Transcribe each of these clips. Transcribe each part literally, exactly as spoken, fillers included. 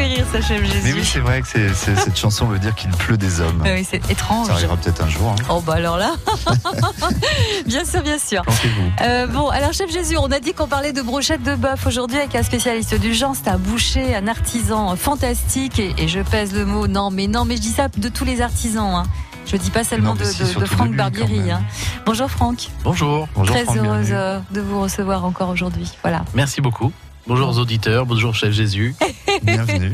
fait rire, ça, chef Jésus. Mais oui, c'est vrai que c'est, c'est, cette chanson veut dire qu'il pleut des hommes. Oui, c'est étrange. Ça arrivera peut-être un jour. Hein. Oh, bah alors là. Bien sûr, bien sûr. Planquez-vous. Euh, bon, alors, chef Jésus, on a dit qu'on parlait de brochettes de bœuf aujourd'hui avec un spécialiste du genre. C'est un boucher, un artisan fantastique. Et, et je pèse le mot. Non, mais non, mais je dis ça de tous les artisans. Hein. Je dis pas seulement non, de, si, de, de Franck de Barbieri. Hein. Bonjour Franck. Bonjour. Bonjour Très Franck, heureuse bienvenue. de vous recevoir encore aujourd'hui. Voilà. Merci beaucoup. Bonjour aux auditeurs, bonjour chef Jésus. Bienvenue.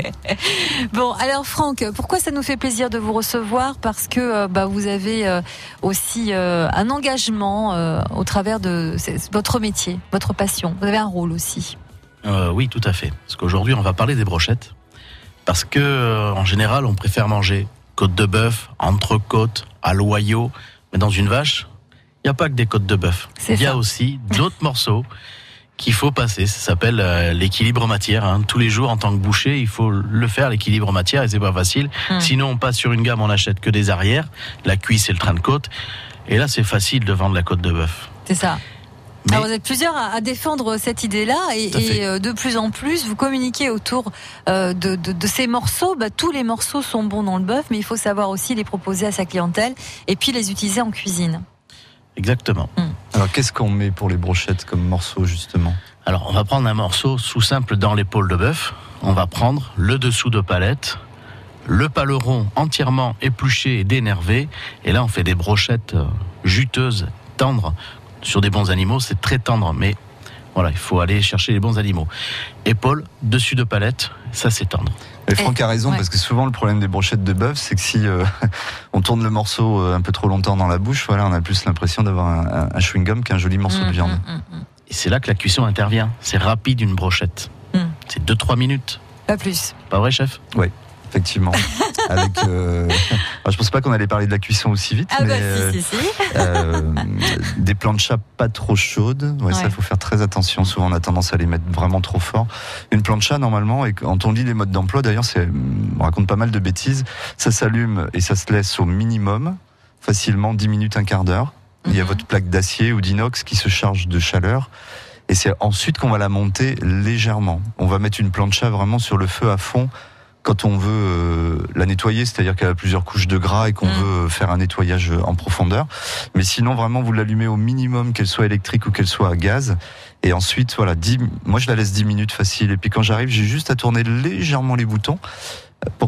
Bon, alors Franck, pourquoi ça nous fait plaisir de vous recevoir ? Parce que euh, bah, vous avez euh, aussi euh, un engagement euh, au travers de c'est, votre métier, votre passion. Vous avez un rôle aussi. Euh, oui, tout à fait. Parce qu'aujourd'hui, on va parler des brochettes. Parce que, euh, en général, on préfère manger côte de bœuf, entrecôte, à loyau. Mais dans une vache, il n'y a pas que des côtes de bœuf. C'est Il y a ça. aussi d'autres morceaux qu'il faut passer. Ça s'appelle euh, l'équilibre matière. Hein. Tous les jours, en tant que boucher, il faut le faire, l'équilibre matière, et c'est pas facile. Hum. Sinon, on passe sur une gamme, on n'achète que des arrières, la cuisse et le train de côte. Et là, c'est facile de vendre la côte de bœuf. C'est ça. Mais- Alors vous êtes plusieurs à, à défendre cette idée-là et, Tout à fait. et, euh, de plus en plus vous communiquez autour euh, de, de, de ces morceaux. Bah, tous les morceaux sont bons dans le bœuf, mais il faut savoir aussi les proposer à sa clientèle et puis les utiliser en cuisine. Exactement. Alors, qu'est-ce qu'on met pour les brochettes comme morceaux, justement ? Alors, on va prendre un morceau sous simple dans l'épaule de bœuf. On va prendre le dessous de palette, le paleron entièrement épluché et dénervé. Et là, on fait des brochettes euh, juteuses, tendres. Sur des bons animaux, c'est très tendre, mais voilà, il faut aller chercher les bons animaux. Épaule, dessus de palette, ça c'est tendre. Mais Franck a raison, ouais. parce que souvent le problème des brochettes de bœuf, c'est que si euh, on tourne le morceau euh, un peu trop longtemps dans la bouche, voilà, on a plus l'impression d'avoir un, un chewing-gum qu'un joli morceau Mmh, de viande. mmh, mmh, mmh. Et c'est là que la cuisson intervient. C'est rapide une brochette. Mm. C'est deux trois minutes. Pas plus. Pas vrai, chef ? Effectivement. Avec, euh... alors, je pensais pas qu'on allait parler de la cuisson aussi vite, Ah mais bah euh, si, si, si. euh, des planchas pas trop chaudes. Ouais, Ouais. ça, il faut faire très attention. Souvent, on a tendance à les mettre vraiment trop fort. Une plancha, normalement, et quand on lit les modes d'emploi, d'ailleurs, c'est, on raconte pas mal de bêtises. Ça s'allume et ça se laisse au minimum, facilement dix minutes, un quart d'heure. Il y a Mhm. votre plaque d'acier ou d'inox qui se charge de chaleur. Et c'est ensuite qu'on va la monter légèrement. On va mettre une plancha vraiment sur le feu à fond quand on veut euh, la nettoyer, c'est-à-dire qu'elle a plusieurs couches de gras et qu'on Mm. veut faire un nettoyage en profondeur. Mais sinon, vraiment, vous l'allumez au minimum, qu'elle soit électrique ou qu'elle soit à gaz. Et ensuite, voilà, dix, moi je la laisse dix minutes facile. Et puis quand j'arrive, j'ai juste à tourner légèrement les boutons. Pourquoi ?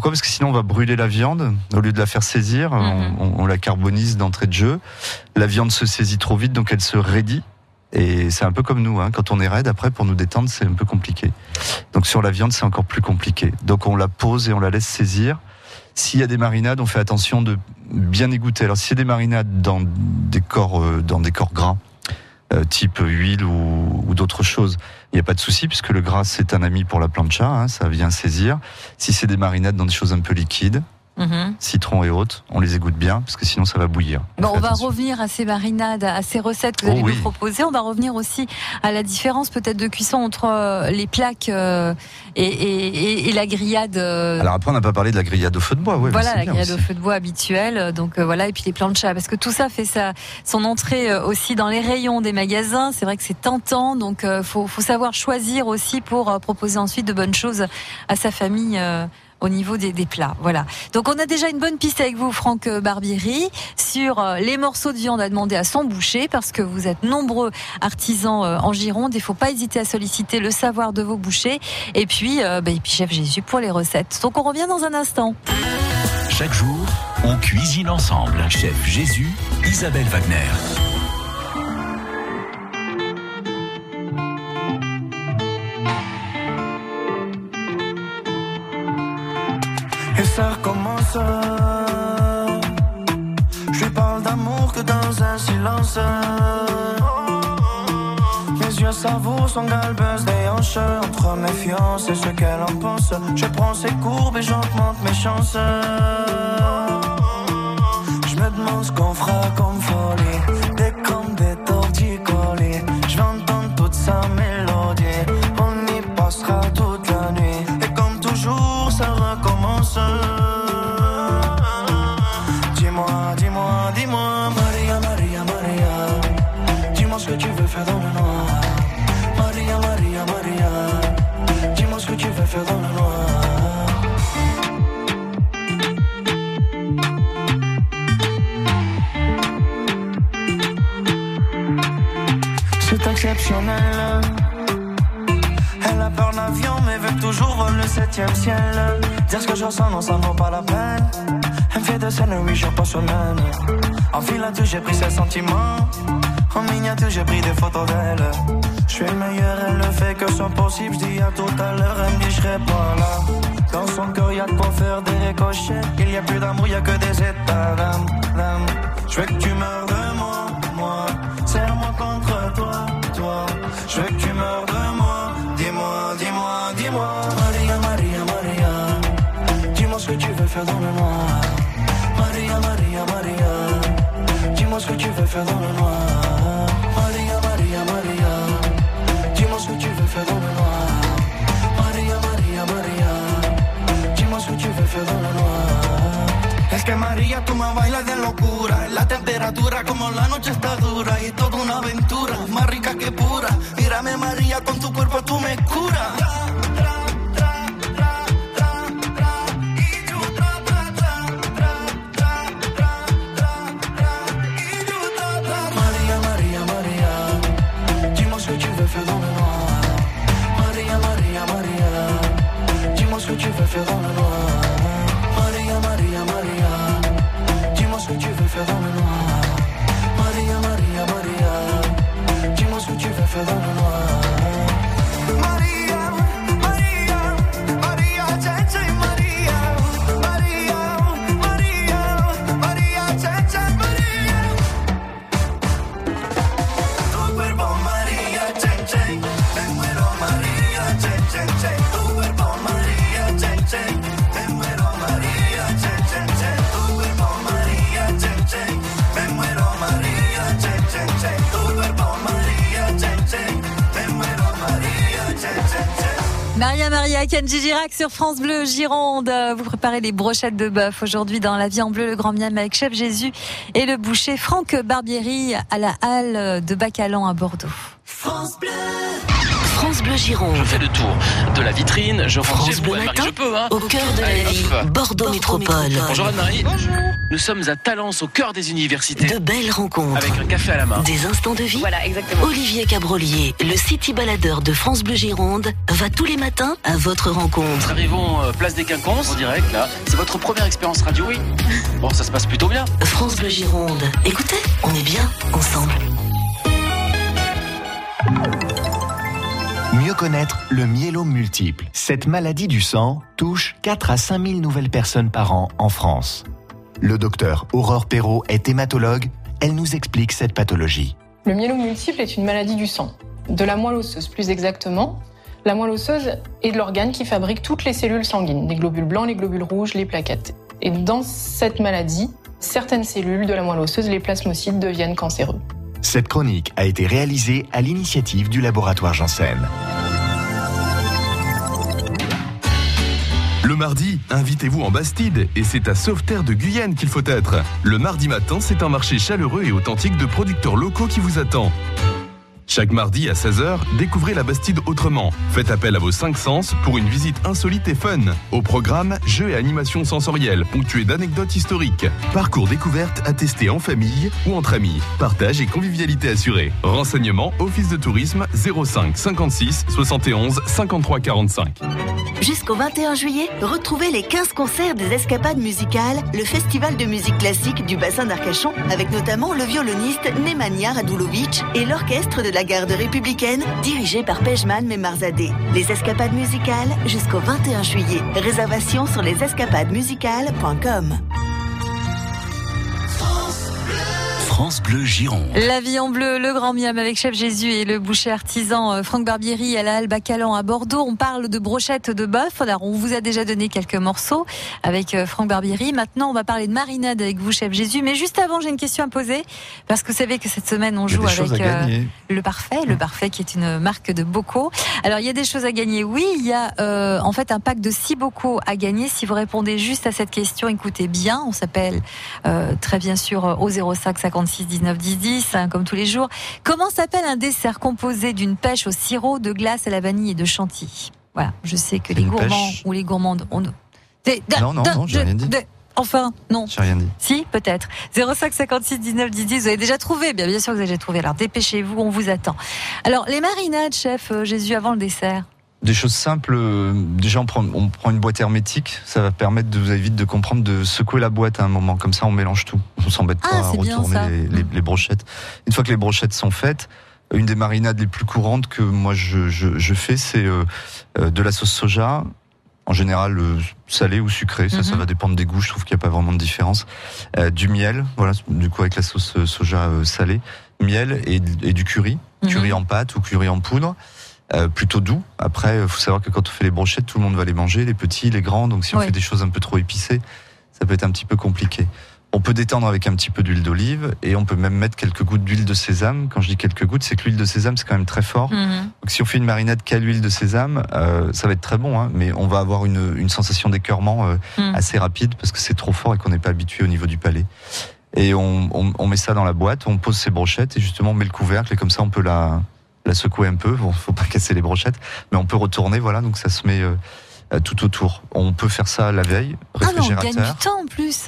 Parce que sinon on va brûler la viande. Au lieu de la faire saisir, Mhm. on, on- on la carbonise d'entrée de jeu. La viande se saisit trop vite, donc elle se raidit. Et c'est un peu comme nous, hein. Quand on est raide, après, pour nous détendre, c'est un peu compliqué. Donc sur la viande, c'est encore plus compliqué. Donc on la pose et on la laisse saisir. S'il y a des marinades, on fait attention de bien égoutter. Alors s'il y a des marinades dans des corps, euh, dans des corps gras, euh, type huile ou, ou d'autres choses, il n'y a pas de souci, puisque le gras, c'est un ami pour la plancha, hein, ça vient saisir. Si c'est des marinades dans des choses un peu liquides, Mhm. citron et autres, on les égoutte bien, parce que sinon ça va bouillir. Bon, Faites on va attention. revenir à ces marinades, à ces recettes que vous Oh allez oui. nous proposer. On va revenir aussi à la différence peut-être de cuisson entre euh, les plaques euh, et, et, et, et la grillade. euh, Alors après, on n'a pas parlé de la grillade au feu de bois. Ouais, voilà, mais la c'est bien grillade au aussi. feu de bois habituelle. Donc euh, voilà, et puis les planchas, parce que tout ça fait sa, son entrée euh, aussi dans les rayons des magasins. C'est vrai que c'est tentant, donc euh, faut, faut savoir choisir aussi pour euh, proposer ensuite de bonnes choses à sa famille. Euh, au niveau des, des plats, voilà. Donc on a déjà une bonne piste avec vous, Franck Barbieri, sur euh, les morceaux de viande à demander à son boucher, parce que vous êtes nombreux artisans euh, en Gironde. Il ne faut pas hésiter à solliciter le savoir de vos bouchers. Et puis, euh, bah, et puis chef Jésus pour les recettes. Donc on revient dans un instant. Chaque jour, on cuisine ensemble. Chef Jésus, Isabelle Wagner. Et ça recommence. Je lui parle d'amour que dans un silence. Mes yeux savourent son galbeuse des hanches. Entre méfiance et ce qu'elle en pense, je prends ses courbes et j'augmente mes chances. Je me demande ce qu'on fera comme folie. Des comme des torticolis. Je vais entendre toute sa mélodie. On y passera toute la nuit. Et comme toujours, ça recommence. Dis-moi, dis-moi, dis-moi, Maria, Maria, Maria. Dis-moi ce que tu veux faire dans le noir. Maria, Maria, Maria. Dis-moi ce que tu veux faire dans le noir. exceptionnelle. Elle a peur d'avion mais veut toujours voler le septième ciel. Dire ce que je ressens non ça ne vaut pas la peine. Elle me fait de scène huit jours par semaine. En filature j'ai pris ses sentiments. En miniature j'ai pris des photos d'elle. Je suis le meilleur, elle ne fait que son possible. Je dis à tout à l'heure, elle me dit je serai pas là. Dans son cœur y'a de quoi faire des ricochets. Il y a plus d'amour, y'a que des états d'âme, d'âme. Je veux que tu meurs de moi, moi. Serre-moi contre toi, toi. Je veux que tu meurs de moi. Dis-moi, dis-moi, dis-moi. Maria, Maria, Maria. Dis-moi ce que tu veux faire dans le noir. Maria, Maria, Maria. Dis-moi ce que tu veux faire dans le noir. Maria, Maria, Maria. Dis-moi ce que tu veux faire dans le noir. Maria, Maria, Maria. Dis-moi ce que tu veux faire dans le noir. Es que María, tú me bailas de locura. La temperatura como la noche está dura. Y toda una aventura, más rica que pura. Mírame María, con tu cuerpo tú me curas. María, María, María. Dis-moi ce que tu veux faire dans le noir. María, María, María. Dis-moi ce que tu veux faire dans le noir. Maria, Maria, Maria. Dis-moi ce que tu veux faire dans le noir. Maria, Maria, Maria. Dis-moi ce que tu veux faire dans le noir. Maria, Maria, Maria, Chacha, Maria. Maria, Maria, Maria, Chacha, Maria. Tu cuerpo, Maria, Chacha. Me muero, Maria, Chacha, Chacha. Tu cuerpo, Maria, Chacha. Me muero, Maria, Chacha, Chacha. Tu cuerpo, Maria, Chacha. Me muero, Maria, Chacha, Chacha. Tu cuerpo, Maria, Chacha. Me muero, Maria, Chacha, Chacha. Maria Maria, Kenji Girac sur France Bleu Gironde. Vous préparez les brochettes de bœuf aujourd'hui dans la vie en bleu, le grand miam avec Chef Jésus et le boucher Franck Barbieri à la halle de Bacalan à Bordeaux. France Bleu. France Bleu Gironde. Je fais le tour de la vitrine, je rentre France chez vous, Bleu Anne-Marie, matin, je peux, hein. au cœur de Allez, la vie, hop. Bordeaux Métropole. Bonjour Anne-Marie. Bonjour. Nous sommes à Talence, au cœur des universités. De belles rencontres. Avec un café à la main. Des instants de vie. Voilà, exactement. Olivier Cabrolier, le city baladeur de France Bleu Gironde, va tous les matins à votre Nous rencontre. arrivons euh, place des Quinconces, en direct, là. C'est votre première expérience radio? Oui. Bon, ça se passe plutôt bien. France Bleu Gironde. Écoutez, on est bien ensemble. Mieux connaître le myélome multiple. Cette maladie du sang touche quatre à cinq mille nouvelles personnes par an en France. Le docteur Aurore Perrault est hématologue. Elle nous explique cette pathologie. Le myélome multiple est une maladie du sang, de la moelle osseuse plus exactement. La moelle osseuse est de l'organe qui fabrique toutes les cellules sanguines, les globules blancs, les globules rouges, les plaquettes. Et dans cette maladie, certaines cellules de la moelle osseuse, les plasmocytes, deviennent cancéreux. Cette chronique a été réalisée à l'initiative du laboratoire Janssen. Le mardi, invitez-vous en Bastide et c'est à Sauveterre de Guyenne qu'il faut être. Le mardi matin, c'est un marché chaleureux et authentique de producteurs locaux qui vous attend. Chaque mardi à seize heures, découvrez la Bastide autrement. Faites appel à vos cinq sens pour une visite insolite et fun. Au programme, jeux et animations sensorielles ponctués d'anecdotes historiques. Parcours découverte à tester en famille ou entre amis. Partage et convivialité assurée. Renseignements, Office de tourisme zéro cinq cinquante-six soixante et onze cinquante-trois quarante-cinq. Jusqu'au vingt et un juillet, retrouvez les quinze concerts des Escapades musicales, le festival de musique classique du bassin d'Arcachon, avec notamment le violoniste Nemanja Radulovic et l'orchestre de la garde républicaine, dirigé par Pejman Memarzadeh. Les Escapades musicales jusqu'au vingt et un juillet. Réservation sur les escapades musicales point com. France Bleu Gironde. La vie en bleu, le grand miam avec Chef Jésus et le boucher artisan Franck Barbieri à la halle Bacalan à Bordeaux. On parle de brochettes de bœuf. Alors, on vous a déjà donné quelques morceaux avec Franck Barbieri. Maintenant, on va parler de marinade avec vous, Chef Jésus. Mais juste avant, j'ai une question à poser. Parce que vous savez que cette semaine, on joue avec euh, le Parfait. Le Parfait qui est une marque de bocaux. Alors, il y a des choses à gagner. Oui, il y a euh, en fait un pack de six bocaux à gagner. Si vous répondez juste à cette question, écoutez bien. On s'appelle euh, très bien sûr au zéro cinq cinquante-six dix-neuf dix dix, hein, comme tous les jours. Comment s'appelle un dessert composé d'une pêche au sirop, de glace à la vanille et de chantilly? Voilà, je sais que les gourmands pêche. ou les gourmandes ont... Non, non, non, j'ai rien dit. Enfin, non. J'ai rien dit. Si, peut-être. zéro cinq cinquante-six dix-neuf dix dix, vous avez déjà trouvé. Bien, bien sûr que vous avez déjà trouvé. Alors dépêchez-vous, on vous attend. Alors, les marinades, chef euh, Jésus, avant le dessert. Des choses simples, euh, déjà on prend, on prend une boîte hermétique, ça va permettre de vous aller vite de comprendre, de secouer la boîte à un moment, comme ça on mélange tout. On s'embête Ah, pas à c'est bien, retourner ça. les, les, les brochettes. Une fois que les brochettes sont faites, une des marinades les plus courantes que moi je, je, je fais, c'est euh, euh, de la sauce soja, en général euh, salée ou sucrée, ça, Mhm. ça va dépendre des goûts, je trouve qu'il n'y a pas vraiment de différence. Euh, du miel, voilà, du coup avec la sauce euh, soja euh, salée, miel et, et du curry, Mhm. curry en pâte ou curry en poudre. Euh, plutôt doux. Après, il faut savoir que quand on fait les brochettes, tout le monde va les manger, les petits, les grands. Donc si on Oui. fait des choses un peu trop épicées, ça peut être un petit peu compliqué. On peut détendre avec un petit peu d'huile d'olive et on peut même mettre quelques gouttes d'huile de sésame. Quand je dis quelques gouttes, c'est que l'huile de sésame, c'est quand même très fort. Mhm. Donc si on fait une marinade qu'à l'huile de sésame, euh, ça va être très bon, hein, mais on va avoir une, une sensation d'écœurement euh, Mhm. assez rapide parce que c'est trop fort et qu'on n'est pas habitué au niveau du palais. Et on, on, on met ça dans la boîte, on pose ses brochettes et justement on met le couvercle et comme ça on peut la la secouer un peu, bon, faut pas casser les brochettes, mais on peut retourner, voilà, donc ça se met euh, tout autour. On peut faire ça la veille, Ah non, on réfrigérateur. gagne du temps en plus.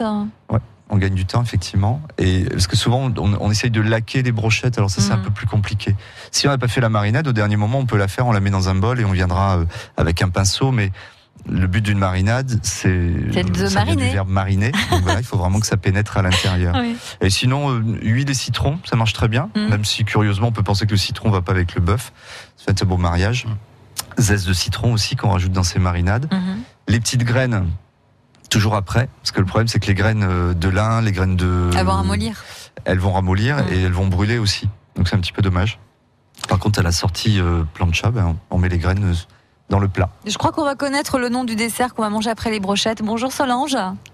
On gagne du temps, effectivement. Et parce que souvent, on, on essaye de laquer les brochettes, alors ça, c'est Mhm. un peu plus compliqué. Si on n'a pas fait la marinade, au dernier moment, on peut la faire, on la met dans un bol et on viendra euh, avec un pinceau, mais le but d'une marinade, c'est, C'est de ça vient mariner. du verbe mariner. Donc voilà, il faut vraiment que ça pénètre à l'intérieur. Oui. Et sinon, euh, huile et citron, ça marche très bien. Mm. Même si, curieusement, on peut penser que le citron va pas avec le bœuf. Ça fait un beau mariage. Zeste de citron aussi qu'on rajoute dans ces marinades. Mhm. Les petites graines, toujours après. Parce que le problème, c'est que les graines euh, de lin, les graines de... Elles vont ramollir. Elles vont ramollir Mm. et elles vont brûler aussi. Donc c'est un petit peu dommage. Par contre, à la sortie euh, plancha, ben, on met les graines euh, dans le plat. Je crois qu'on va connaître le nom du dessert qu'on va manger après les brochettes. Bonjour Solange.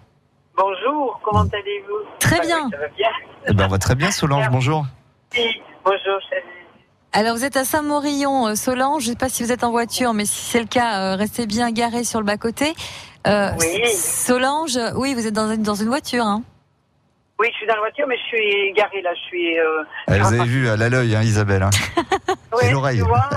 Bonjour, comment allez-vous? Très Ah bien. oui, ça va bien. Eh ben, on va très bien, Solange, bonjour. Oui, bonjour, chérie. Alors vous êtes à Saint-Morillon, euh, Solange. Je ne sais pas si vous êtes en voiture, mais si c'est le cas, euh, restez bien garé sur le bas-côté. Euh, Oui. Solange, oui, vous êtes dans une, dans une voiture. Hein. Oui, je suis dans la voiture, mais je suis garée là. Je suis. Euh, Eh, vous avez vu, à l'œil, hein, Isabelle. Hein. oui, Et l'oreille. tu vois.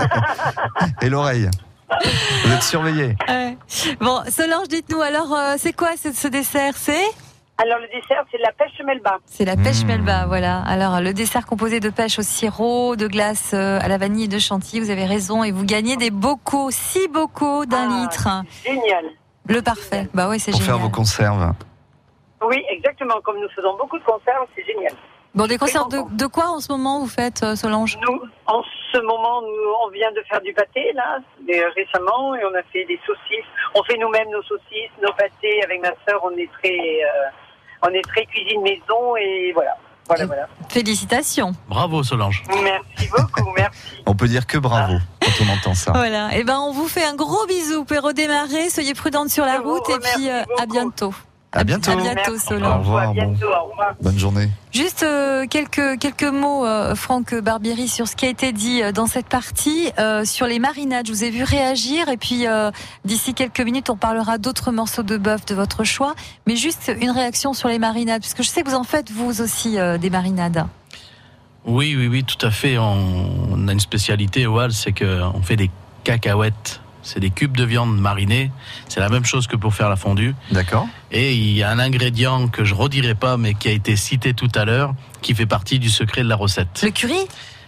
Et l'oreille. Vous êtes surveillés. Ouais. Bon, Solange, dites-nous alors, euh, c'est quoi ce, ce dessert? C'est Alors, le dessert, c'est de la pêche melba. C'est la pêche Mmh. melba, voilà. Alors, le dessert composé de pêche au sirop, de glace euh, à la vanille et de chantilly, vous avez raison, et vous gagnez des bocaux, six bocaux d'un Ah, litre. Génial. Le parfait. Bah oui, c'est Pour génial. faire vos conserves. Oui, exactement. Comme nous faisons beaucoup de conserves, c'est génial. Bon, des conserves de, content. de quoi en ce moment vous faites, euh, Solange? Nous, en ce moment, nous, on vient de faire du pâté, là, mais, euh, récemment, et on a fait des saucisses. On fait nous-mêmes nos saucisses, nos pâtés. Avec ma sœur, on est très, euh, on est très cuisine maison, et voilà. Voilà, Et- voilà. Félicitations. Bravo Solange. Merci beaucoup, merci. On peut dire que bravo quand on entend ça. Voilà. Et ben, on vous fait un gros bisou. Vous pouvez redémarrer. Soyez prudente sur la Je vous route et puis remercie euh, à beaucoup. bientôt. À bientôt. À bientôt, Merci Solange. Au beaucoup, revoir, à bon. bientôt, au revoir. Bonne journée. Juste euh, quelques quelques mots, euh, Franck Barbieri, sur ce qui a été dit euh, dans cette partie euh, sur les marinades. Je vous ai vu réagir et puis euh, d'ici quelques minutes, on parlera d'autres morceaux de bœuf de votre choix. Mais juste une réaction sur les marinades, puisque je sais que vous en faites vous aussi euh, des marinades. Oui, oui, oui, tout à fait. On, on a une spécialité au Hall, c'est qu'on fait des cacahuètes. C'est des cubes de viande marinés. C'est la même chose que pour faire la fondue. D'accord. Et il y a un ingrédient que je redirai pas, mais qui a été cité tout à l'heure, qui fait partie du secret de la recette. Le curry?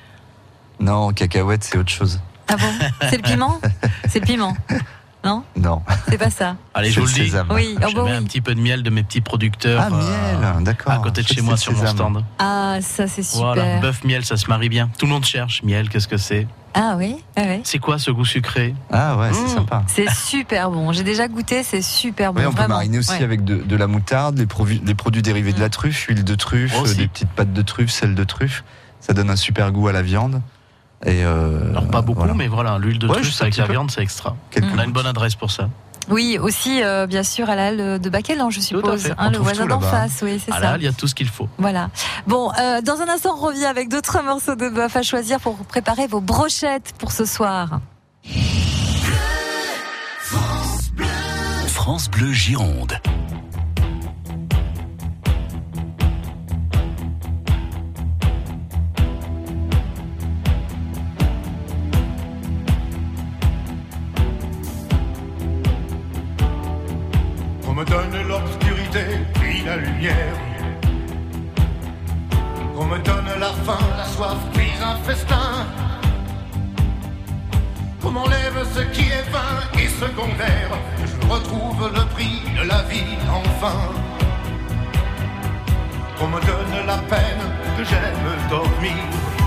Non, cacahuète, c'est autre chose. Ah bon? C'est le piment? C'est le piment? Non? Non. C'est pas ça. Allez, je C'est vous le le dis. sésame. Oui, oh Je bah mets oui. un petit peu de miel de mes petits producteurs. Ah, miel, d'accord. À côté de Je chez sais moi que sur c'est mon sésame. stand. Ah, ça c'est super. Voilà, bœuf miel, ça se marie bien. Tout le monde cherche miel, qu'est-ce que c'est? Ah oui, ah oui. C'est quoi ce goût sucré? Ah ouais, c'est Mmh. sympa. C'est super bon. J'ai déjà goûté, c'est super bon. Oui, on peut vraiment. mariner aussi Ouais. avec de, de la moutarde, les, provi- les produits dérivés de la truffe, huile de truffe, Aussi. euh, des petites pâtes de truffe, sel de truffe. Ça donne un super goût à la viande. Et euh, Alors pas beaucoup, voilà. mais voilà, l'huile de Ouais, truffe juste un avec petit la peu. viande, c'est extra. Quelques On a une gouttes. bonne adresse pour ça. Oui, aussi, euh, bien sûr, à la halle de Baquelan, je suppose. fait. Hein, On le trouve voisin tout d'en là-bas. face, oui, c'est À ça. la halle, il y a tout ce qu'il faut. Voilà. Bon, euh, dans un instant, on revient avec d'autres morceaux de bœuf à choisir pour préparer vos brochettes pour ce soir. France Bleu Gironde. On me donne l'obscurité, nuit la lumière. Qu'on me donne la faim, la soif, puis un festin. Qu'on m'enlève ce qui est vain et secondaire. Que je retrouve le prix de la vie enfin. Qu'on me donne la peine, que j'aime dormir.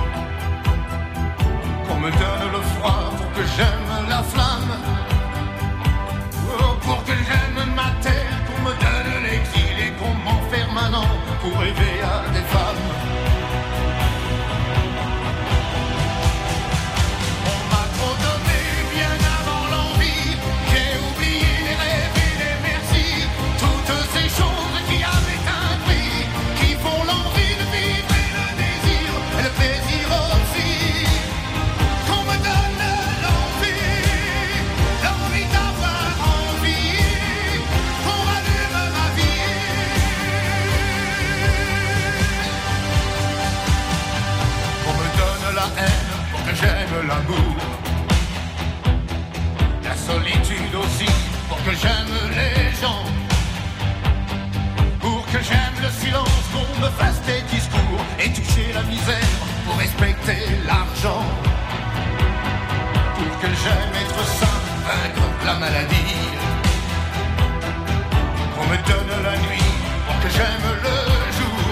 Qu'on me donne le froid pour que j'aime la flamme. Oh, pour que j'aime ma terre, qu'on me donne l'exil et qu'on m'enferme un an pour rêver à des femmes. On m'a trop donné bien avant l'envie. J'ai oublié les rêves et les merci. Toutes ces choses qui avaient un prix, qui font l'envie de vivre et le désir et le plaisir aussi. Qu'on me donne l'envie, l'envie d'avoir envie, qu'on rallume ma vie. Qu'on me donne la haine pour que j'aime l'amour. La solitude aussi pour que j'aime les gens. Pour que j'aime le silence, qu'on me fasse des discours et toucher la misère pour respecter l'argent. Pour que j'aime être sain, vaincre la maladie. Qu'on me donne la nuit pour que j'aime le jour.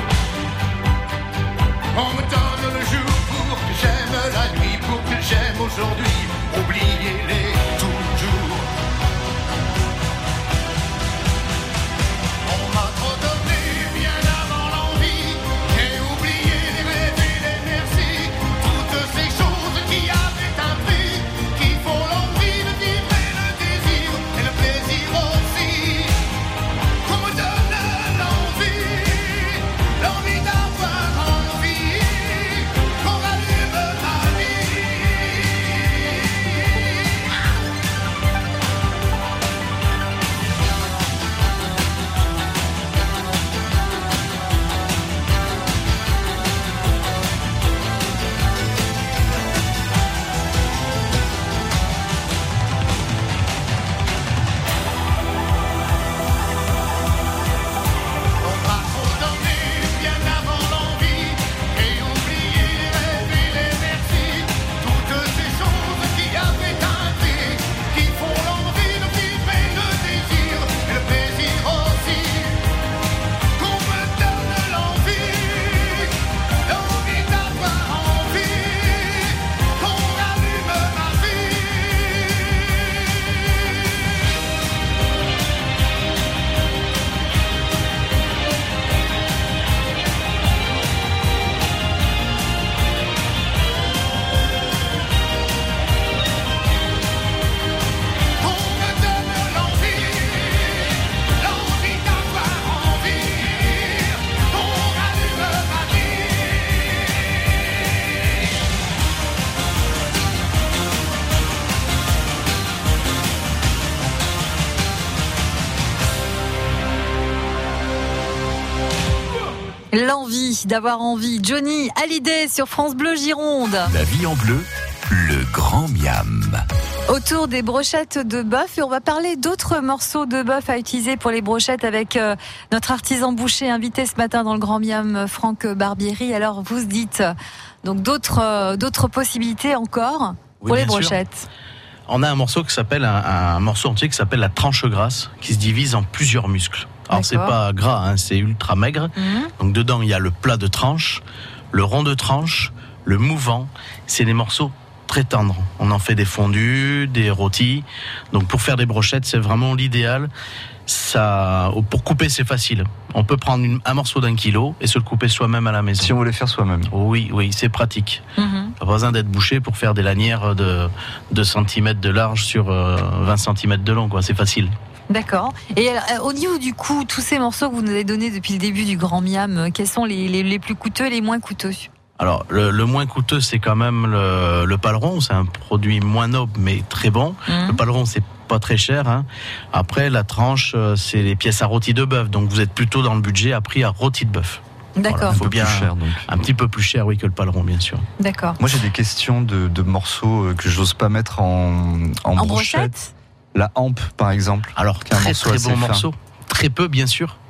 On me donne le jour pour que j'aime la nuit, pour que j'aime aujourd'hui, oubliez-les toujours. On m'a trop donné bien avant l'envie. J'ai oublié les rêves et les merci. Toutes ces choses qui avaient un prix, qui font l'envie de vivre et le désir et le plaisir aussi. Qu'on me donne l'envie, l'envie d'avoir envie, qu'on rallume ma vie. On m'a trop donné bien avant l'envie. J'ai oublié les rêves et les merci. Toutes ces choses qui avaient un prix, qui font l'envie de vivre et le désir et le plaisir aussi. Qu'on me donne l'envie, l'envie d'avoir envie, qu'on rallume ma vie. On me donne l'envie, l'envie d'avoir envie, qu'on rallume ma vie. L'envie d'avoir envie. Johnny Hallyday sur France Bleu Gironde. La vie en bleu, le grand miam. Autour des brochettes de bœuf, et on va parler d'autres morceaux de bœuf à utiliser pour les brochettes avec euh, notre artisan boucher invité ce matin dans le Grand Miam, Franck Barbieri. Alors vous se dites, donc d'autres euh, d'autres possibilités encore Oui, pour les bien sûr. brochettes. On a un morceau qui s'appelle un, un morceau entier qui s'appelle la tranche grasse, qui se divise en plusieurs muscles. Alors c'est D'accord. pas gras, hein, c'est ultra maigre. Mhm. Donc dedans il y a le plat de tranche, le rond de tranche, le mouvant. C'est des morceaux très tendres. On en fait des fondus, des rôtis. Donc pour faire des brochettes, c'est vraiment l'idéal. Ça, pour couper, c'est facile. On peut prendre une, un morceau d'un kilo et se le couper soi-même à la maison. Si on veut les faire soi-même. Oui, oui, c'est pratique. Mhm. Pas besoin d'être bouché pour faire des lanières de deux centimètres de large sur euh, vingt centimètres de long, quoi. C'est facile. D'accord. Et alors, euh, au niveau du coût, tous ces morceaux que vous nous avez donnés depuis le début du Grand Miam, euh, quels sont les, les, les plus coûteux et les moins coûteux? Alors, le, le moins coûteux, c'est quand même le, le paleron. C'est un produit moins noble, mais très bon. Mmh. Le paleron, c'est pas très cher. Hein. Après, la tranche, c'est les pièces à rôti de bœuf. Donc, vous êtes plutôt dans le budget à prix à rôti de bœuf. D'accord. Voilà, faut Un peu bien plus cher, donc. un petit peu plus cher, oui, que le paleron, bien sûr. D'accord. Moi, j'ai des questions de, de morceaux que j'ose pas mettre en, en, En brochette. brochette? La hampe, par exemple. Alors, qui est un très morceau très assez bon fin. morceau. Très peu, bien sûr.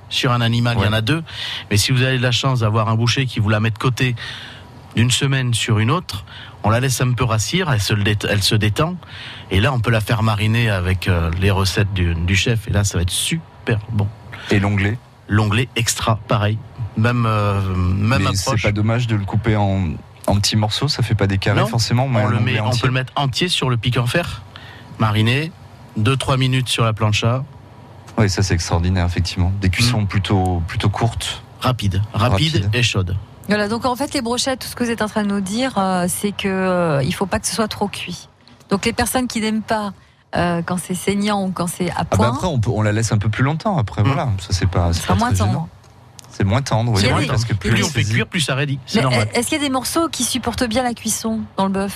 sur un animal, ouais. Il y en a deux. Mais si vous avez de la chance d'avoir un boucher qui vous la met de côté d'une semaine sur une autre, on la laisse un peu rassir, elle se, dé- elle se détend. Et là, on peut la faire mariner avec euh, les recettes du, du chef. Et là, ça va être super bon. Et l'onglet ? L'onglet extra, pareil. Même, euh, même Mais approche. C'est pas dommage de le couper en, en petits morceaux, ça fait pas des carrés non, forcément. On, le met, on peut le mettre entier sur le pic en fer, mariné, deux trois minutes sur la plancha. Oui, ça c'est extraordinaire, effectivement. Des cuissons mmh. plutôt, plutôt courtes. Rapide, rapide, rapide et chaudes. Voilà, donc en fait les brochettes, tout ce que vous êtes en train de nous dire, euh, c'est que euh, il faut pas que ce soit trop cuit. Donc les personnes qui n'aiment pas euh, quand c'est saignant ou quand c'est à point. Ah bah après on, peut, on la laisse un peu plus longtemps. Après mmh. voilà, ça c'est pas. C'est pas moins tendre. Gênant. C'est moins tendre, oui, oui des... parce que plus, plus on fait cuire, plus ça raidit. C'est normal. Est-ce qu'il y a des morceaux qui supportent bien la cuisson dans le bœuf ?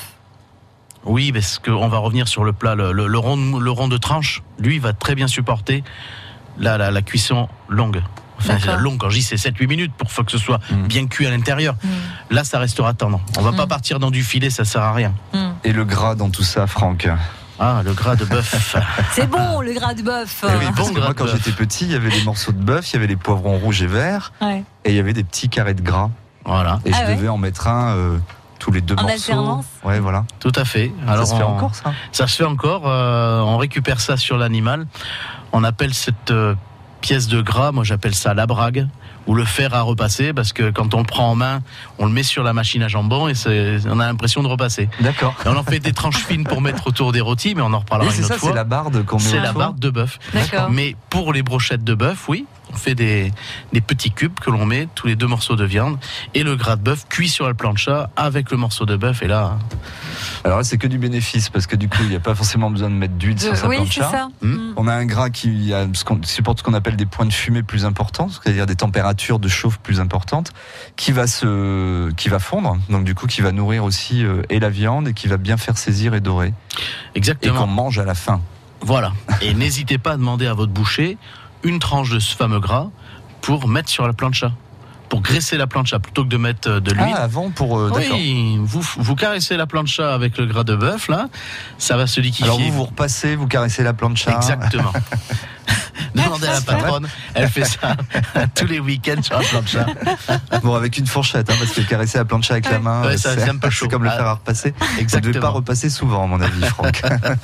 Oui, parce qu'on va revenir sur le plat, le, le, le, rond, le rond de tranche, lui, va très bien supporter la, la, la cuisson longue. Enfin, c'est longue, quand je dis c'est sept huit minutes pour que ce soit mmh. bien cuit à l'intérieur. Mmh. Là, ça restera tendre. On va mmh. pas partir dans du filet, ça sert à rien. Mmh. Et le gras dans tout ça, Franck ? Ah, le gras de bœuf. C'est bon, le gras de bœuf. Oui, parce que moi, quand j'étais petit, il y avait des morceaux de bœuf, il y avait les poivrons rouges et verts, ouais. et il y avait des petits carrés de gras. Voilà. Et ah je ouais. devais en mettre un euh, tous les deux en morceaux. Alternance. Ouais, voilà. Tout à fait. Alors, ça se fait on... encore, ça ? Ça se fait encore. Euh, on récupère ça sur l'animal. On appelle cette euh, pièce de gras, moi j'appelle ça la brague, ou le fer à repasser, parce que quand on le prend en main, on le met sur la machine à jambon et c'est, on a l'impression de repasser. D'accord. Et on en fait des tranches fines pour mettre autour des rôtis, mais on en reparlera oui, une autre ça, fois. C'est la barde qu'on met C'est autour. la barde de bœuf. D'accord. Mais pour les brochettes de bœuf, oui, on fait des, des petits cubes que l'on met, tous les deux morceaux de viande, et le gras de bœuf cuit sur la plancha avec le morceau de bœuf, et là... Alors là, c'est que du bénéfice, parce que du coup, il n'y a pas forcément besoin de mettre d'huile de... sur sa oui, plancha. C'est ça. Mmh. On a un gras qui a, ce qu'on, supporte ce qu'on appelle des points de fumée plus importants, c'est-à-dire des températures de chauffe plus importantes, qui va se, qui va fondre, donc du coup, qui va nourrir aussi euh, et la viande, et qui va bien faire saisir et dorer. Exactement. Et qu'on mange à la fin. Voilà. Et n'hésitez pas à demander à votre boucher une tranche de ce fameux gras pour mettre sur la plancha. Pour graisser la plancha plutôt que de mettre de l'huile. Ah, avant pour. Euh, d'accord. Oui, vous, vous caressez la plancha avec le gras de bœuf, là, ça va se liquifier. Alors vous vous repassez, vous caressez la plancha. Exactement. Demandez à la patronne, elle fait ça tous les week-ends sur la plancha. Bon, avec une fourchette, hein, parce que caresser la plancha avec la main, ouais, ça, c'est, c'est un peu chaud. C'est comme le ah, fer à repasser. Exactement. Vous ne devez pas repasser souvent, à mon avis, Franck.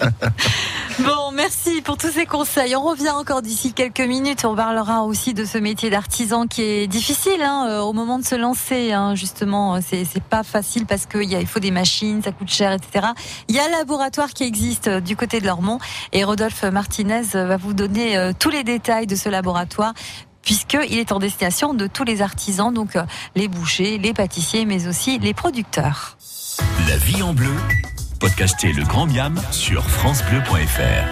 Bon, merci pour tous ces conseils. On revient encore d'ici quelques minutes. On parlera aussi de ce métier d'artisan qui est difficile hein, au moment de se lancer. Hein, justement, c'est, c'est pas facile parce qu'il y a, il faut des machines, ça coûte cher, et cetera. Il y a un laboratoire qui existe du côté de Lormont et Rodolphe Martinez va vous donner euh, tous les détails de ce laboratoire puisqu'il est en destination de tous les artisans, donc euh, les bouchers, les pâtissiers, mais aussi les producteurs. La vie en bleu, podcastez le Grand Miam sur francebleu point f r.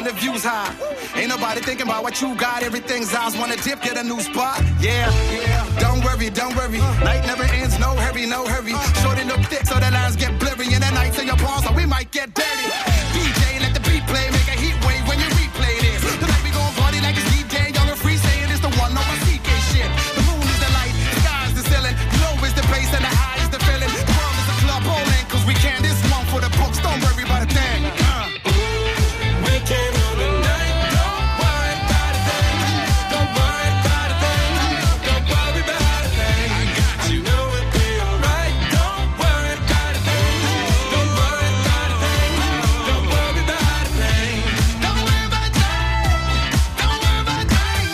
the views high. Ain't nobody thinking about what you got. Everything's ours. Wanna dip, get a new spot. Yeah, yeah. Don't worry, don't worry. Night never ends. No hurry, no hurry. Shorty look thick so the lines get blurry. And the nights in your palms, so we might get dirty. D J, let the beat play. Make a heat wave when you replay this. Tonight we gon' party like it's D J. Young and free, saying it's the one over C K shit. The moon is the light, the sky is the ceiling. Low is the bass and the high is the feeling. The world is a club bowling, cause we can. This one for the books. Don't worry about a thing. Uh. We can on the night. Don't worry about a thing. Don't worry about a thing. Don't worry about a thing. I got you. Know it'll be alright. Don't worry about a thing. Don't worry about a thing. Don't worry about a thing. Don't worry about a thing. Don't worry about a thing.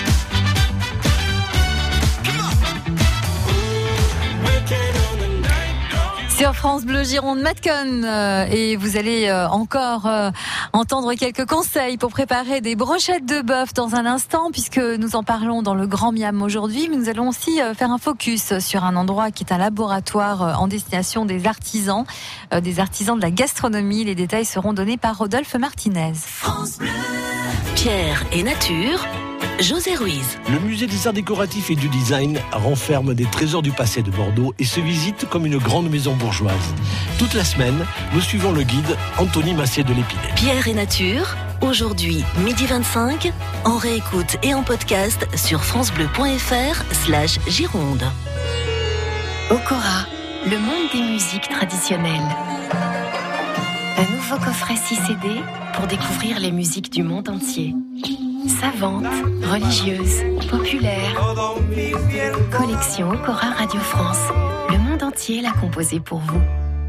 Come on. We can on the night. Sur France Bleu Gironde, Matcon, euh, et vous allez euh, encore euh, entendre quelques conseils pour préparer des brochettes de bœuf dans un instant, puisque nous en parlons dans le Grand Miam aujourd'hui, mais nous allons aussi euh, faire un focus sur un endroit qui est un laboratoire euh, en destination des artisans, euh, des artisans de la gastronomie. Les détails seront donnés par Rodolphe Martinez. France Bleu. Pierre et nature, José Ruiz. Le musée des arts décoratifs et du design renferme des trésors du passé de Bordeaux et se visite comme une grande maison bourgeoise. Toute la semaine, nous suivons le guide Anthony Massé de l'Épinay. Pierre et nature, aujourd'hui midi vingt-cinq, en réécoute et en podcast sur francebleu.fr slash Gironde. Okora, le monde des musiques traditionnelles. Un nouveau coffret six C D pour découvrir les musiques du monde entier. Savantes, religieuses, populaires. Collection Okora Radio France. Le monde entier l'a composé pour vous.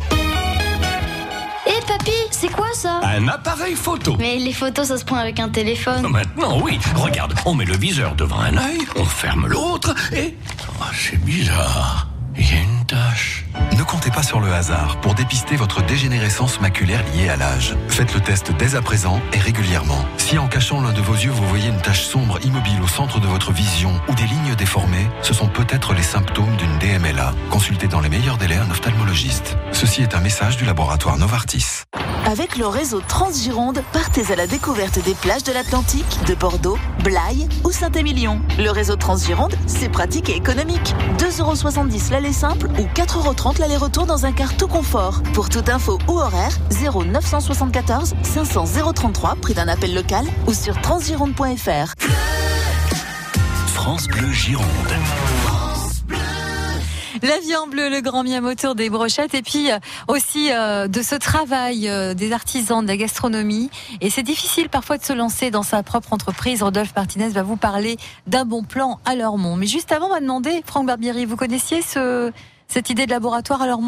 Hé hey, papy, c'est quoi ça? Un appareil photo. Mais les photos ça se prend avec un téléphone. Maintenant oui, regarde, on met le viseur devant un œil, on ferme l'autre et... Oh, c'est bizarre, il y a une tache. Ne comptez pas sur le hasard pour dépister votre dégénérescence maculaire liée à l'âge. Faites le test dès à présent et régulièrement. Si en cachant l'un de vos yeux vous voyez une tache sombre immobile au centre de votre vision ou des lignes déformées, ce sont peut-être les symptômes d'une D M L A. Consultez dans les meilleurs délais un ophtalmologiste. Ceci est un message du laboratoire Novartis. Avec le réseau Transgironde, partez à la découverte des plages de l'Atlantique, de Bordeaux, Blaye ou Saint-Émilion. Le réseau Transgironde, c'est pratique et économique. deux euros soixante-dix l'aller simple ou quatre euros trente l'aller-retour dans un car tout confort. Pour toute info ou horaire, zéro neuf cent soixante-quatorze cinq cents zéro trente-trois, prix d'un appel local ou sur transgironde point f r. France Bleu Gironde. La vie en bleu, le Grand Miam autour des brochettes, et puis euh, aussi euh, de ce travail euh, des artisans de la gastronomie. Et c'est difficile parfois de se lancer dans sa propre entreprise. Rodolphe Martinez va vous parler d'un bon plan à Lormont. Mais juste avant, on m'a demandé, Franck Barbieri, vous connaissiez ce, cette idée de laboratoire à Lormont ?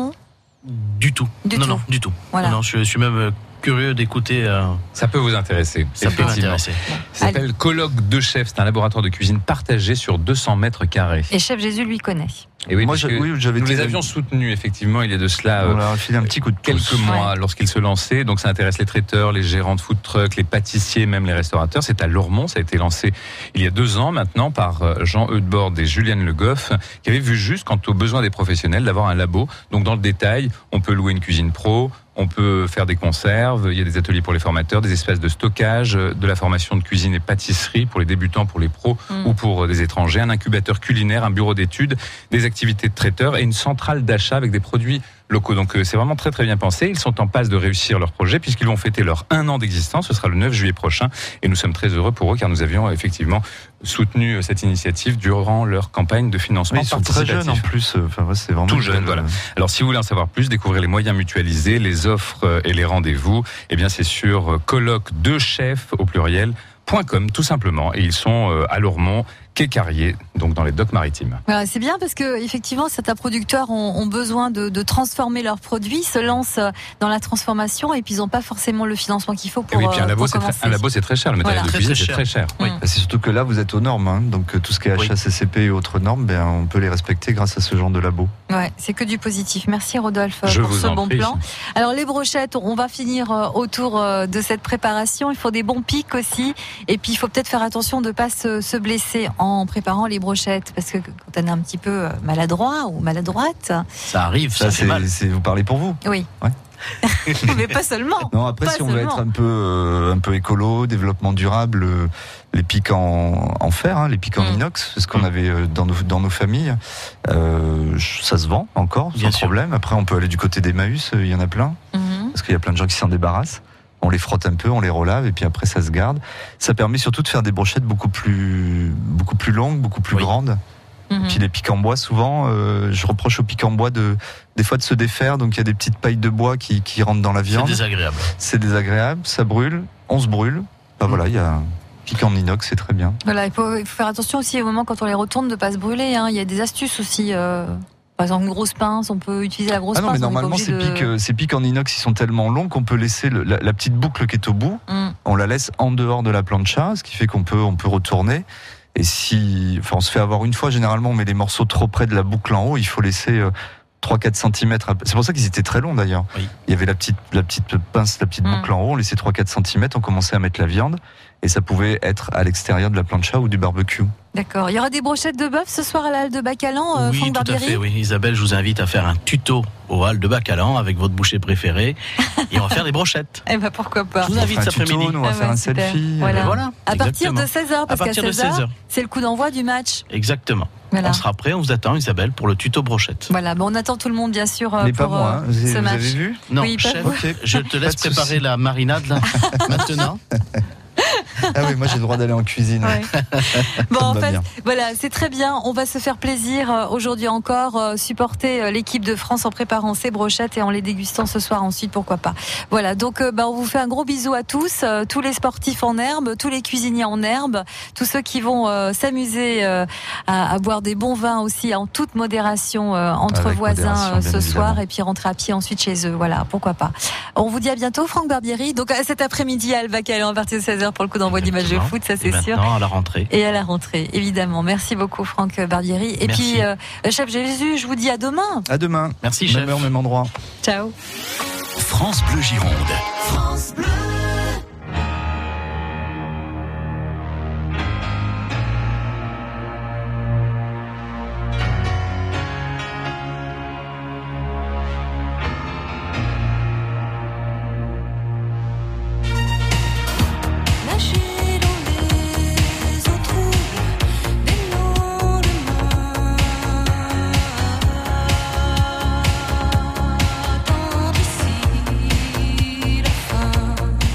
Du tout. Du non, tout. non, du tout. Voilà. Non, je, je suis même curieux d'écouter. Euh... Ça peut vous intéresser. Ça peut m'intéresser. Ça s'appelle Colloque de chefs. C'est un laboratoire de cuisine partagé sur deux cents mètres carrés. Et Chef Jésus lui connaît. Et oui, Moi, parce je, que oui, j'avais nous été... les avions soutenus effectivement il y a de cela On leur a filé un petit coup de pouce. quelques mois Ouais. lorsqu'ils se lançaient. Donc ça intéresse les traiteurs, les gérants de food truck, les pâtissiers, même les restaurateurs. C'est à Lormont, ça a été lancé il y a deux ans maintenant par Jean Eudebord et Juliane Le Goff, qui avaient vu juste quant aux besoins des professionnels d'avoir un labo. Donc dans le détail, on peut louer une cuisine pro, on peut faire des conserves, il y a des ateliers pour les formateurs, des espaces de stockage, de la formation de cuisine et pâtisserie pour les débutants, pour les pros mmh. ou pour des étrangers, un incubateur culinaire, un bureau d'études, des activités de traiteurs et une centrale d'achat avec des produits locaux. Donc c'est vraiment très très bien pensé. Ils sont en passe de réussir leur projet puisqu'ils vont fêter leur un an d'existence. Ce sera le neuf juillet prochain et nous sommes très heureux pour eux car nous avions effectivement soutenu cette initiative durant leur campagne de financement oui, ils sont participatif. très jeunes en plus. Enfin, ouais, c'est vraiment tout jeune, voilà. Alors si vous voulez en savoir plus, découvrir les moyens mutualisés, les offres et les rendez-vous, eh bien c'est sur colloque de chefs au pluriel point com tout simplement. Et ils sont à Lormont, quai Carrier, donc dans les docks maritimes. Voilà, c'est bien parce que effectivement certains producteurs ont, ont besoin de, de transformer leurs produits, se lancent dans la transformation et puis ils n'ont pas forcément le financement qu'il faut pour, et oui, puis un labo, pour c'est commencer. Très, un labo c'est très cher, le matériel voilà. de cuisine c'est très cher. Oui. C'est surtout que là vous êtes aux normes, hein, donc tout ce qui est H A C C P et autres normes, ben, on peut les respecter grâce à ce genre de labo. Ouais, c'est que du positif. Merci Rodolphe Je pour vous ce en bon prie. plan. Alors les brochettes, on va finir autour de cette préparation. Il faut des bons pics aussi, et puis il faut peut-être faire attention de ne pas se, se blesser en préparant les brochettes, parce que quand on est un petit peu maladroit ou maladroite, ça arrive, ça, ça fait c'est, mal. C'est, vous parlez pour vous. Oui. Ouais. Mais pas seulement. Non, après, pas si on seulement. veut être un peu, euh, un peu écolo, développement durable, euh, les pics en, en fer, hein, les pics en Mm. inox, c'est ce qu'on avait euh, dans nos, dans nos familles, euh, ça se vend encore, Bien sans sûr. problème. Après, on peut aller du côté d'Emmaüs, euh, il y en a plein, Mhm. parce qu'il y a plein de gens qui s'en débarrassent. On les frotte un peu, on les relave, et puis après, ça se garde. Ça permet surtout de faire des brochettes beaucoup plus, beaucoup plus longues, beaucoup plus Oui. grandes. Mhm. Puis les pics en bois, souvent, euh, je reproche aux pics en bois de, des fois de se défaire, donc il y a des petites pailles de bois qui, qui rentrent dans la C'est viande. désagréable. C'est désagréable, ça brûle, on se brûle. Enfin, voilà, il y a un pic en inox, c'est très bien. Voilà, il faut, il faut faire attention aussi au moment quand on les retourne de pas se brûler. Hein. Il y a des astuces aussi. euh, Par exemple, une grosse pince, on peut utiliser la grosse Ah non, pince. mais on n'est pas normalement, obligé ces, de- pics, euh, ces pics en inox, ils sont tellement longs qu'on peut laisser le- la, la petite boucle qui est au bout, Mm. on la laisse en dehors de la plancha, ce qui fait qu'on peut, on peut retourner. Et si, enfin, on se fait avoir une fois, généralement, on met les morceaux trop près de la boucle en haut, il faut laisser euh, trois à quatre centimètres. C'est pour ça qu'ils étaient très longs d'ailleurs. Oui. Il y avait la petite, la petite pince, la petite Mm. boucle en haut, on laissait trois à quatre centimètres, on commençait à mettre la viande, et ça pouvait être à l'extérieur de la plancha ou du barbecue. D'accord. Il y aura des brochettes de bœuf ce soir à la halle de Bacalan, euh, Oui, Franck tout à Barbieri. fait, oui. Isabelle, je vous invite à faire un tuto au hall de Bacalan avec votre boucher préféré et on va faire des brochettes. Eh ben pourquoi pas. Je vous invite On cet fera un tuto, après-midi. nous, on va Ah faire ouais, un super. selfie. Voilà. Et voilà, À partir de exactement. seize heures, parce À qu'à partir de seize heures, seize heures. c'est le coup d'envoi du match. Exactement. Voilà. On sera prêt, on vous attend Isabelle pour le tuto brochette. Voilà, bon, on attend tout le monde bien sûr euh, Mais pas pour moi, euh, hein. vous, avez, ce vous match. avez vu Non, Oui, pas chef, vous. Ok. je te Pas laisse de souci. préparer la marinade là, maintenant. Ah oui, moi j'ai le droit d'aller en cuisine. Ouais. Bon, Ça me en va fait, bien. voilà, c'est très bien. On va se faire plaisir euh, aujourd'hui encore, euh, supporter euh, l'équipe de France en préparant ces brochettes et en les dégustant ce soir ensuite, pourquoi pas. Voilà, donc euh, bah, on vous fait un gros bisou à tous, euh, tous les sportifs en herbe, tous les cuisiniers en herbe, tous ceux qui vont euh, s'amuser euh, à, à boire des bons vins aussi en toute modération euh, entre Avec voisins modération, euh, bien ce soir évidemment. et puis rentrer à pied ensuite chez eux. Voilà, pourquoi pas. On vous dit à bientôt, Franck Barbieri. Donc à cet après-midi à Albacalan à partir de seize heures pour le coup d'envoi d'image de foot, ça Et c'est sûr. maintenant, à la rentrée. Et à la rentrée, évidemment. Merci beaucoup, Franck Barbieri. Et Merci. puis, euh, chef Jésus, je vous dis à demain. À demain. Merci, Même chef. heure, même endroit. Ciao. France Bleu Gironde. France Bleu. Nager dans les eaux troubles des lendemains, attendre ici la fin.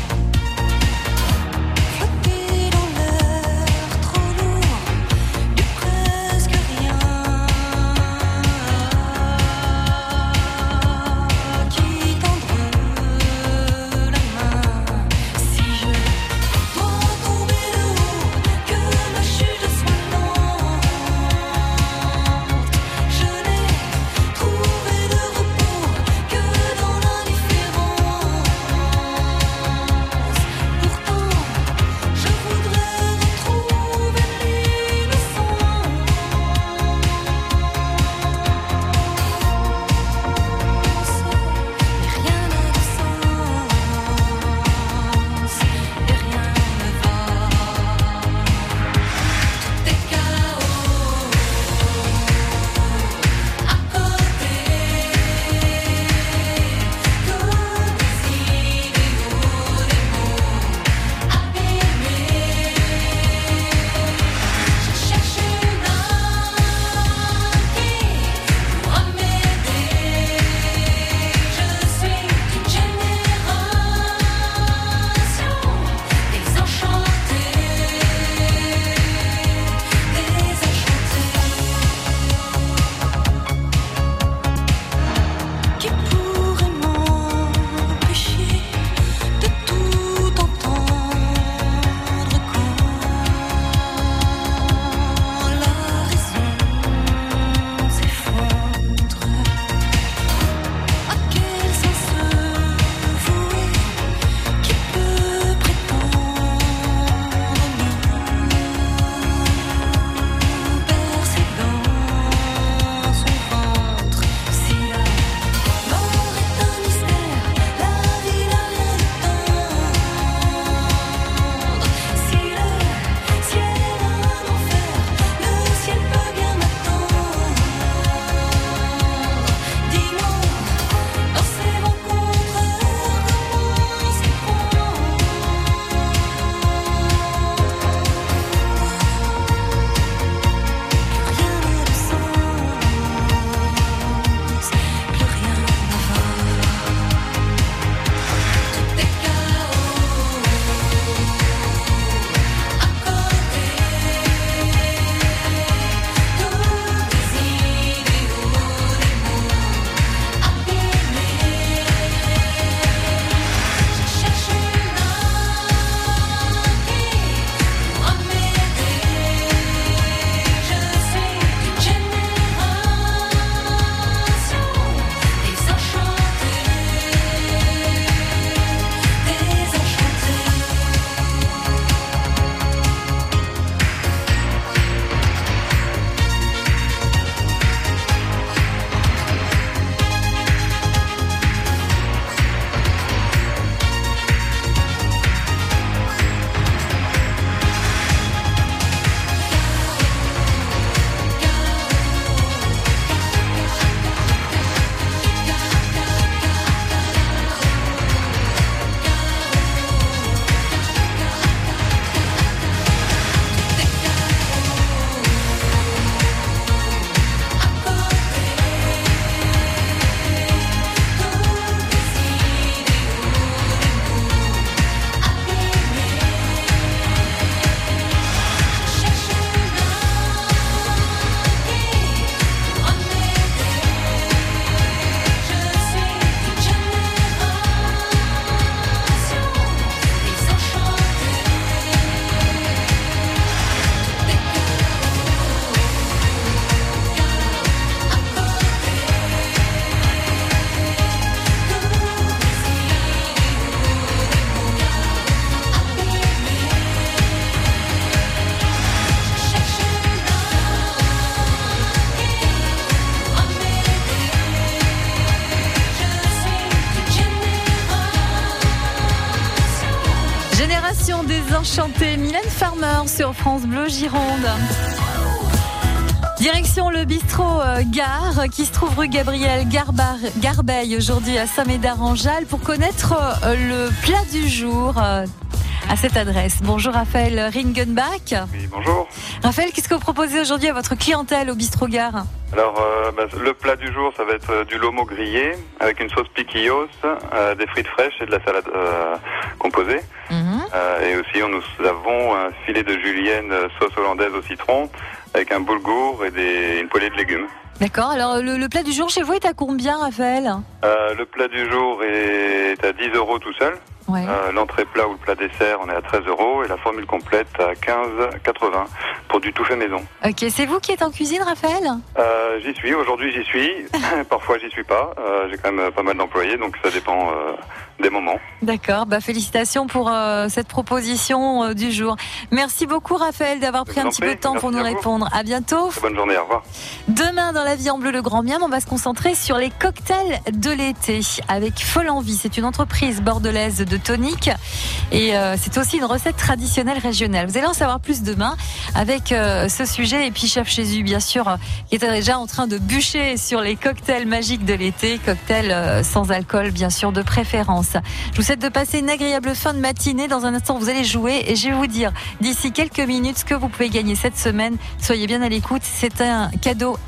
Enchantés, Mylène Farmer sur France Bleu Gironde. Direction le bistrot euh, Gare qui se trouve rue Gabriel Garbar, Garbeil aujourd'hui à Saint-Médard-en-Jalles pour connaître euh, le plat du jour euh, à cette adresse. Bonjour Raphaël Ringenbach. Oui, bonjour. Raphaël, qu'est-ce que vous proposez aujourd'hui à votre clientèle au bistrot Gare ? Alors, euh, bah, le plat du jour, ça va être euh, du lomo grillé avec une sauce piquillos, euh, des frites fraîches et de la salade euh, composée. Mm-hmm. Euh, et aussi, on, nous avons un filet de julienne euh, sauce hollandaise au citron avec un boulgour et des, une poêlée de légumes. D'accord, alors le, le plat du jour chez vous est à combien, Raphaël ? euh, Le plat du jour est à dix euros tout seul. Ouais. Euh, l'entrée plat ou le plat dessert, on est à treize euros et la formule complète à quinze quatre-vingts pour du tout fait maison. Ok, c'est vous qui êtes en cuisine, Raphaël ? euh, J'y suis, aujourd'hui j'y suis, parfois j'y suis pas, euh, j'ai quand même pas mal d'employés donc ça dépend euh, des moments. D'accord, bah félicitations pour euh, cette proposition euh, du jour. Merci beaucoup Raphaël d'avoir pris un petit peu de temps pour nous répondre. À bientôt. Très bonne journée, au revoir. Demain dans La Vie en Bleu le Grand Miam, on va se concentrer sur les cocktails de l'été avec Folle Envie. C'est une entreprise bordelaise de tonique et euh, c'est aussi une recette traditionnelle régionale. Vous allez en savoir plus demain avec euh, ce sujet et puis Chef Jésus bien sûr euh, qui est déjà en train de bûcher sur les cocktails magiques de l'été, cocktails euh, sans alcool bien sûr de préférence. Je vous souhaite de passer une agréable fin de matinée. Dans un instant vous allez jouer et je vais vous dire d'ici quelques minutes ce que vous pouvez gagner cette semaine. Soyez bien à l'écoute, c'est un cadeau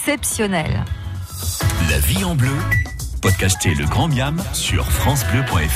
exceptionnel. La Vie en Bleu, podcastez le Grand Miam sur francebleu point f r.